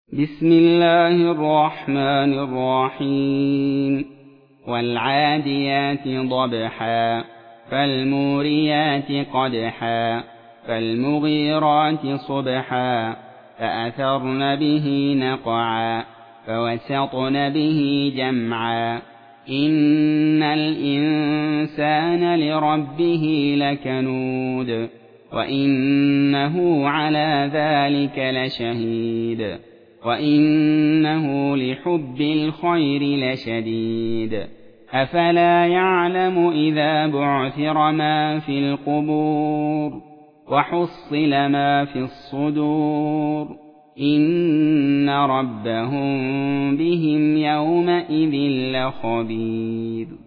بسم الله الرحمن الرحيم والعاديات ضبحا فالموريات قدحا فالمغيرات صبحا فأثرن به نقعا فوسطن به جمعا إن الإنسان لربه لكنود وإنه على ذلك لشهيد وإنه لحب الخير لشديد أفلا يعلم إذا بعثر ما في القبور وحصل ما في الصدور إن ربهم بهم يومئذ لخبير.